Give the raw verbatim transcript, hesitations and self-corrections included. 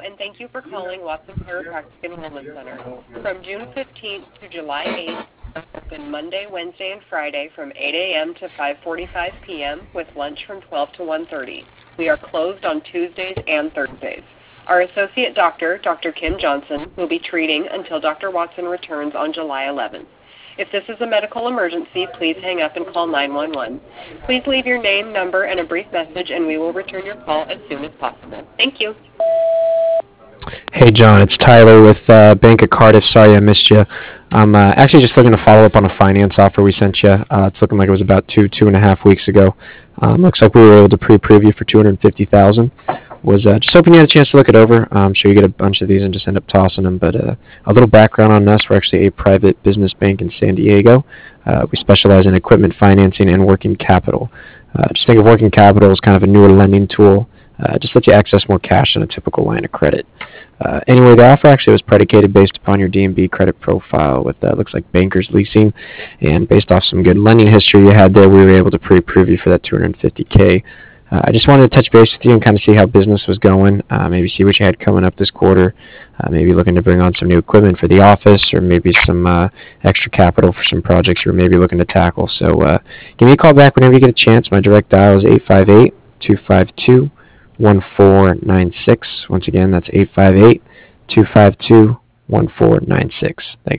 and thank you for calling Watson Chiropractic and Wellness Center. From June fifteenth to July eighth, open Monday, Wednesday, and Friday from eight a.m. to five forty-five p.m. with lunch from twelve to one thirty. We are closed on Tuesdays and Thursdays. Our associate doctor, Doctor Kim Johnson, will be treating until Doctor Watson returns on July eleventh. If this is a medical emergency, please hang up and call nine one one. Please leave your name, number, and a brief message, and we will return your call as soon as possible. Thank you. Hey, John, it's Tyler with uh, Bank of Cardiff. Sorry I missed you. I'm uh, actually just looking to follow up on a finance offer we sent you. Uh, it's looking like it was about two, two and a half weeks ago. Um, looks like we were able to pre-preview for two hundred fifty thousand dollars. Was uh, just hoping you had a chance to look it over. I'm sure you get a bunch of these and just end up tossing them. But uh, a little background on us: we're actually a private business bank in San Diego. Uh, we specialize in equipment financing and working capital. Uh, just think of working capital as kind of a newer lending tool. Uh, just lets you access more cash than a typical line of credit. Uh, anyway, the offer actually was predicated based upon your D and B credit profile with, uh, looks like Bankers Leasing, and based off some good lending history you had there, we were able to pre-approve you for that two hundred fifty K. Uh, I just wanted to touch base with you and kind of see how business was going, uh, maybe see what you had coming up this quarter, uh, maybe looking to bring on some new equipment for the office, or maybe some uh, extra capital for some projects you're maybe looking to tackle. So uh, give me a call back whenever you get a chance. My direct dial is eight five eight, two five two, one four nine six. Once again, that's eight five eight, two five two, one four nine six. Thanks.